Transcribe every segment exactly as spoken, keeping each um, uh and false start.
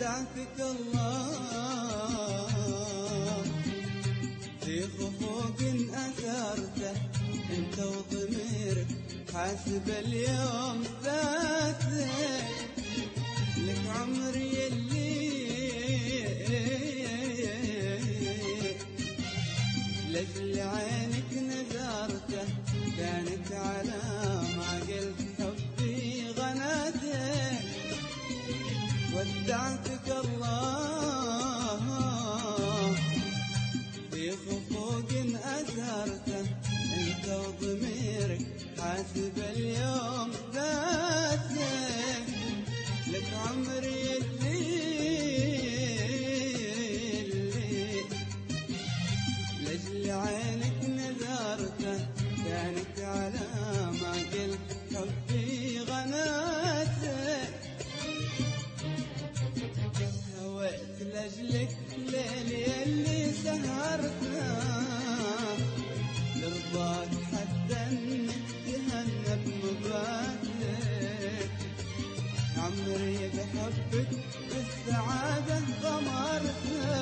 ودعتك الله في خفوق أثرته انت وضميرك حاسب اليوم ذاتك لك عمري اللي لجل عينك نذرته كانت على ما قلت حبي غناتك ودعتك الله في خفوق أثرته انت وضميرك حاسب اليوم ذاتك لك عمري اللي لجل عينك نذرته كانت على ما قلت حبي غناتك هويت لجلك ليلي اللي سهرتنا لرضاك حتى نتهنى بمبادئك عمري بحبك بالسعادة غمرتنا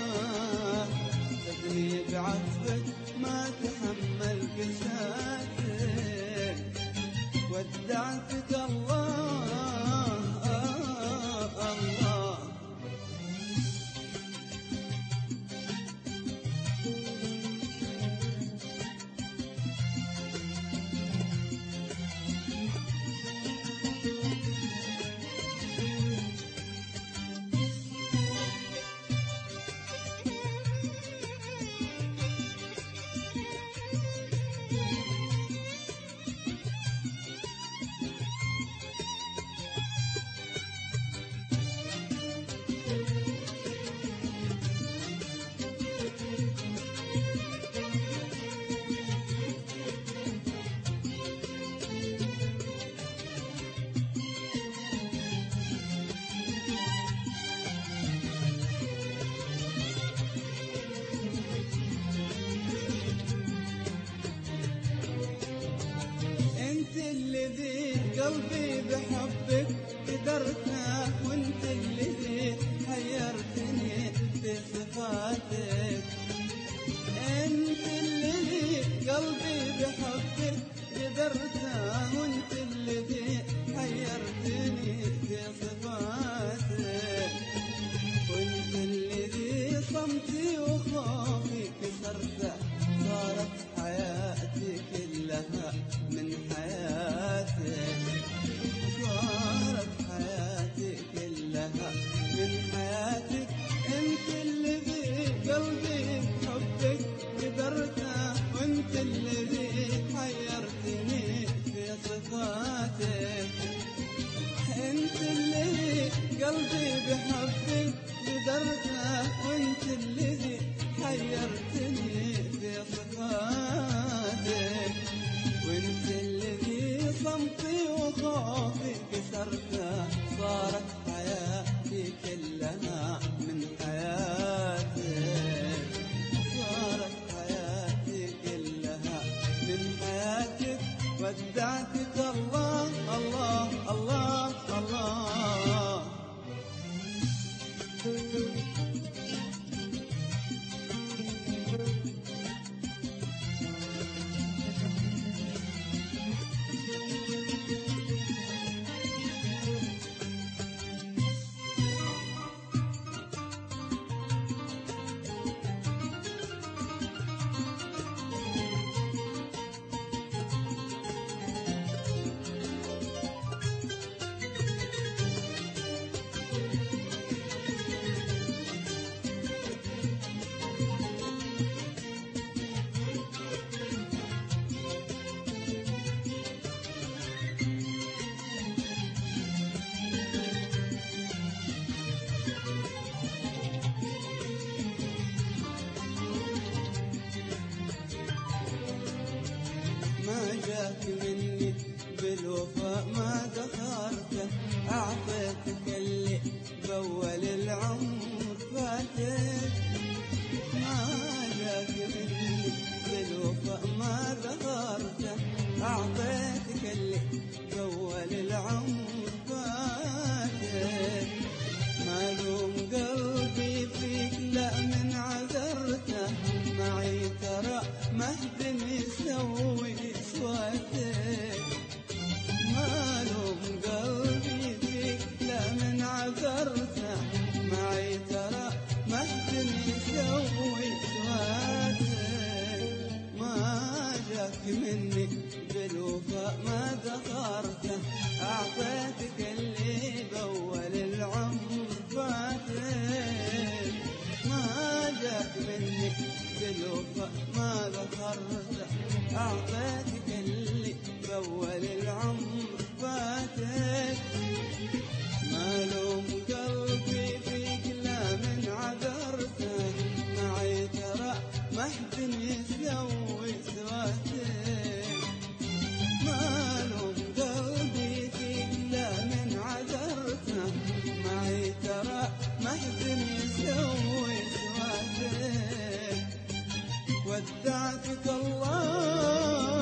تبني بعطفك ما تحمل قساتك ودعتك الله الله انت الذي قلبي بحبك قدرته وانت الذي حيرتني في صفاتك انت الذي قلبي بحبك قدرته وانت الذي حيرتني في صفاتك وانت الذي صمتي وخوفي كسرته صارت حياتي كلها من حياتك صارت حياتي كلها من حياتك انت الذي قلبي بحبك قدرته وانت الذي حيرتني في صفاتك انت الذي قلبي بحبك قدرته وانت الذي حيرتني في صفاتك وانت الذي صمتي وخوفي كسرته صارت حياتي كلها من حياتك صارت حياتي كلها من حياتك ودعتك الله الله الله الله ما جاك مني بالوفاء ما دخرته أعطيتك اللي بأول العمر فاتك ما جاك مني بالوفاء ما دخرته أعطيتك اللي بأول العمر فاتك ما له العمر فاتك. ما لوم قلبي فيك لا من عذرته، معي ترى ما حد يسوي سواتك. ما لوم قلبي فيك لا من عذرته، معي ترى ما حد يسوي سواتك. ودعتك الله